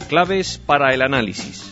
claves para el análisis.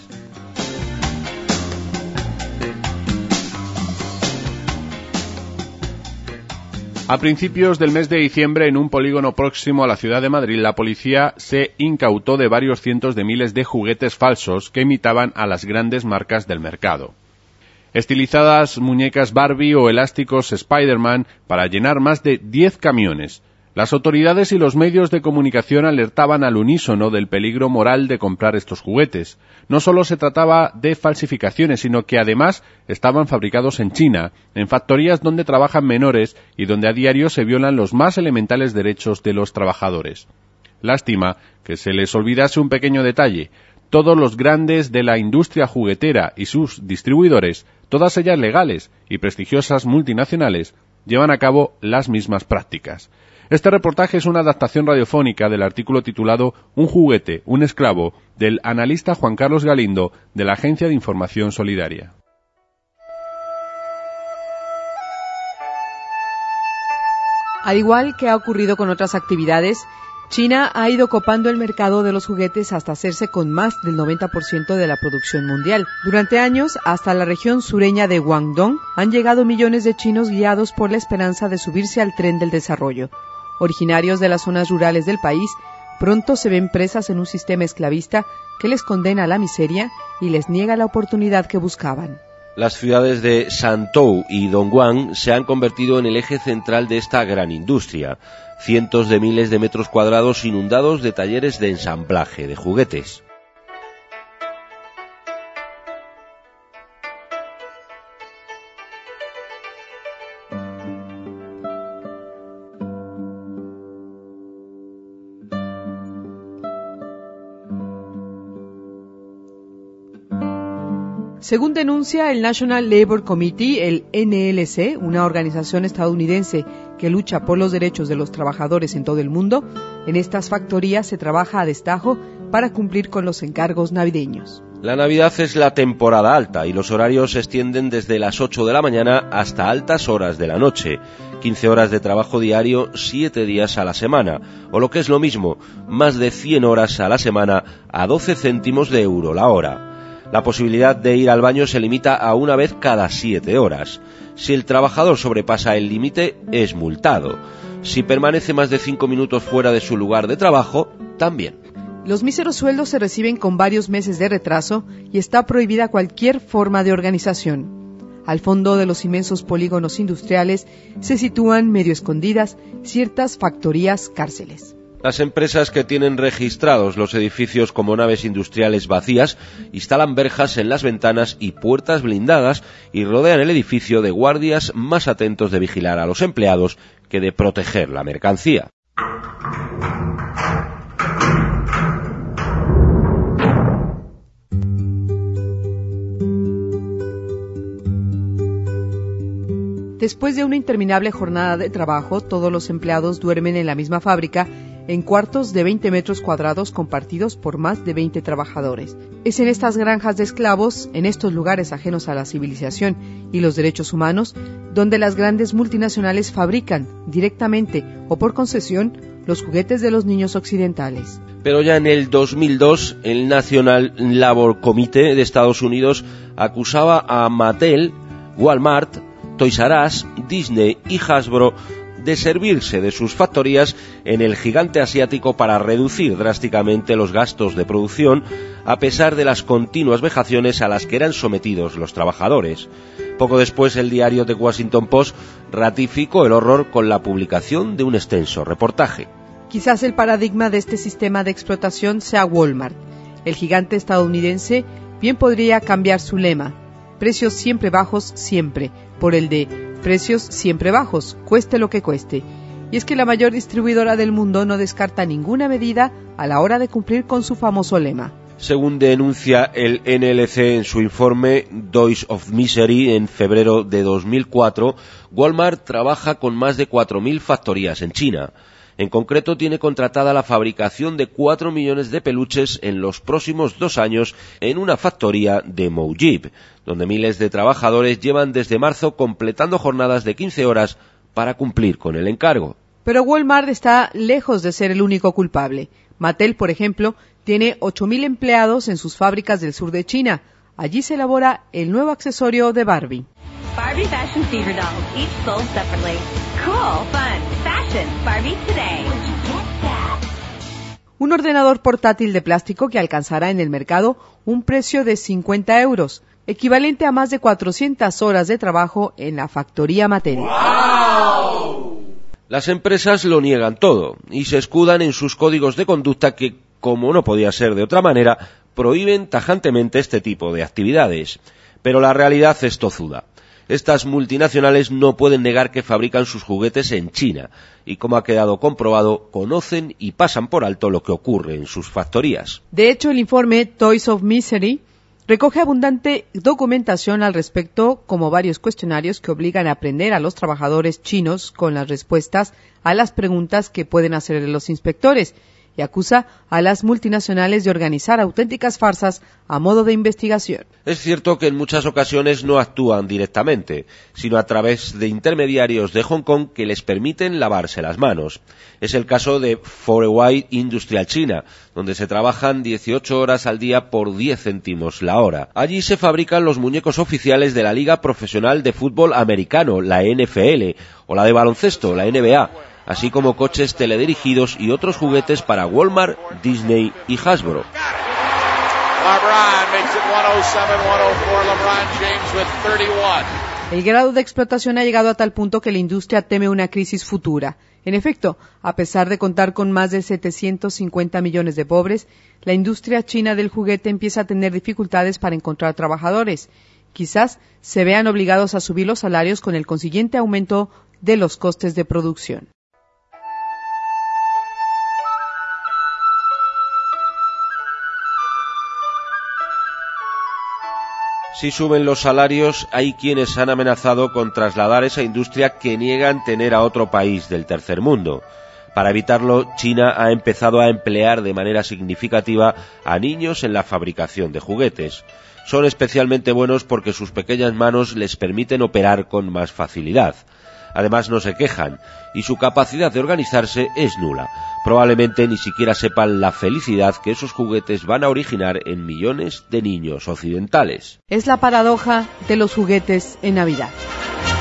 A principios del mes de diciembre, en un polígono próximo a la ciudad de Madrid, la policía se incautó de varios cientos de miles de juguetes falsos que imitaban a las grandes marcas del mercado. Estilizadas muñecas Barbie o elásticos Spider-Man para llenar más de 10 camiones. Las autoridades y los medios de comunicación alertaban al unísono del peligro moral de comprar estos juguetes. No solo se trataba de falsificaciones, sino que además estaban fabricados en China, en factorías donde trabajan menores y donde a diario se violan los más elementales derechos de los trabajadores. Lástima que se les olvidase un pequeño detalle. Todos los grandes de la industria juguetera y sus distribuidores, todas ellas legales y prestigiosas multinacionales, llevan a cabo las mismas prácticas. Este reportaje es una adaptación radiofónica del artículo titulado Un juguete, un esclavo, del analista Juan Carlos Galindo, de la Agencia de Información Solidaria. Al igual que ha ocurrido con otras actividades, China ha ido copando el mercado de los juguetes hasta hacerse con más del 90% de la producción mundial. Durante años, hasta la región sureña de Guangdong, han llegado millones de chinos guiados por la esperanza de subirse al tren del desarrollo. Originarios de las zonas rurales del país, pronto se ven presas en un sistema esclavista que les condena a la miseria y les niega la oportunidad que buscaban. Las ciudades de Shantou y Dongguan se han convertido en el eje central de esta gran industria. Cientos de miles de metros cuadrados inundados de talleres de ensamblaje de juguetes. Según denuncia el National Labor Committee, el NLC, una organización estadounidense que lucha por los derechos de los trabajadores en todo el mundo, en estas factorías se trabaja a destajo para cumplir con los encargos navideños. La Navidad es la temporada alta y los horarios se extienden desde las 8 de la mañana hasta altas horas de la noche. 15 horas de trabajo diario, 7 días a la semana, o lo que es lo mismo, más de 100 horas a la semana a 12 céntimos de euro la hora. La posibilidad de ir al baño se limita a una vez cada 7 horas. Si el trabajador sobrepasa el límite, es multado. Si permanece más de 5 minutos fuera de su lugar de trabajo, también. Los míseros sueldos se reciben con varios meses de retraso y está prohibida cualquier forma de organización. Al fondo de los inmensos polígonos industriales se sitúan, medio escondidas, ciertas factorías cárceles. Las empresas que tienen registrados los edificios como naves industriales vacías instalan verjas en las ventanas y puertas blindadas y rodean el edificio de guardias más atentos de vigilar a los empleados que de proteger la mercancía. Después de una interminable jornada de trabajo, todos los empleados duermen en la misma fábrica, en cuartos de 20 metros cuadrados compartidos por más de 20 trabajadores. Es en estas granjas de esclavos, en estos lugares ajenos a la civilización y los derechos humanos, donde las grandes multinacionales fabrican, directamente o por concesión, los juguetes de los niños occidentales. Pero ya en el 2002, el National Labor Committee de Estados Unidos acusaba a Mattel, Walmart, Toys R Us, Disney y Hasbro de servirse de sus factorías en el gigante asiático para reducir drásticamente los gastos de producción, a pesar de las continuas vejaciones a las que eran sometidos los trabajadores. Poco después, el diario The Washington Post ratificó el horror con la publicación de un extenso reportaje. Quizás el paradigma de este sistema de explotación sea Walmart. El gigante estadounidense bien podría cambiar su lema: precios siempre bajos, siempre, por el de precios siempre bajos, cueste lo que cueste. Y es que la mayor distribuidora del mundo no descarta ninguna medida a la hora de cumplir con su famoso lema. Según denuncia el NLC en su informe Days of Misery en febrero de 2004, Walmart trabaja con más de 4.000 factorías en China. En concreto, tiene contratada la fabricación de 4 millones de peluches en los próximos 2 años en una factoría de Mojib, donde miles de trabajadores llevan desde marzo completando jornadas de 15 horas para cumplir con el encargo. Pero Walmart está lejos de ser el único culpable. Mattel, por ejemplo, Tiene 8.000 empleados en sus fábricas del sur de China. Allí se elabora el nuevo accesorio de Barbie. Barbie Fashion Fever dolls, each sold separately. Cool, fun, fashion, Barbie today. Un ordenador portátil de plástico que alcanzará en el mercado un precio de 50 euros, equivalente a más de 400 horas de trabajo en la factoría Mattel. ¡Wow! Las empresas lo niegan todo y se escudan en sus códigos de conducta que, como no podía ser de otra manera, prohíben tajantemente este tipo de actividades. Pero la realidad es tozuda. Estas multinacionales no pueden negar que fabrican sus juguetes en China y, como ha quedado comprobado, conocen y pasan por alto lo que ocurre en sus factorías. De hecho, el informe Toys of Misery recoge abundante documentación al respecto, como varios cuestionarios que obligan a aprender a los trabajadores chinos con las respuestas a las preguntas que pueden hacerle los inspectores, y acusa a las multinacionales de organizar auténticas farsas a modo de investigación. Es cierto que en muchas ocasiones no actúan directamente, sino a través de intermediarios de Hong Kong que les permiten lavarse las manos. Es el caso de Forewhite Industrial China, donde se trabajan 18 horas al día por 10 céntimos la hora. Allí se fabrican los muñecos oficiales de la Liga Profesional de Fútbol Americano, la NFL, o la de baloncesto, la NBA, así como coches teledirigidos y otros juguetes para Walmart, Disney y Hasbro. El grado de explotación ha llegado a tal punto que la industria teme una crisis futura. En efecto, a pesar de contar con más de 750 millones de pobres, la industria china del juguete empieza a tener dificultades para encontrar trabajadores. Quizás se vean obligados a subir los salarios con el consiguiente aumento de los costes de producción. Si suben los salarios, hay quienes han amenazado con trasladar esa industria que niegan tener a otro país del tercer mundo. Para evitarlo, China ha empezado a emplear de manera significativa a niños en la fabricación de juguetes. Son especialmente buenos porque sus pequeñas manos les permiten operar con más facilidad. Además, no se quejan y su capacidad de organizarse es nula. Probablemente ni siquiera sepan la felicidad que esos juguetes van a originar en millones de niños occidentales. Es la paradoja de los juguetes en Navidad.